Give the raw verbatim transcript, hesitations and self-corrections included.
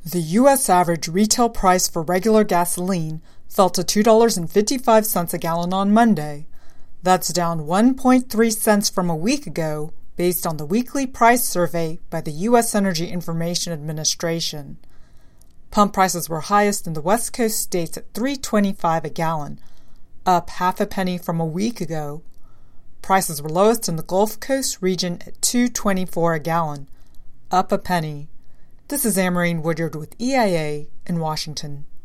The U S average retail price for regular gasoline fell to two dollars and fifty-five cents a gallon on Monday. That's down one point three cents from a week ago, based on the weekly price survey by the U S Energy Information Administration. Pump prices were highest in the West Coast states at three dollars and twenty-five cents a gallon, up half a penny from a week ago. Prices were lowest in the Gulf Coast region at two dollars and twenty-four cents a gallon, up a penny. This is Amarine Woodyard with E I A in Washington.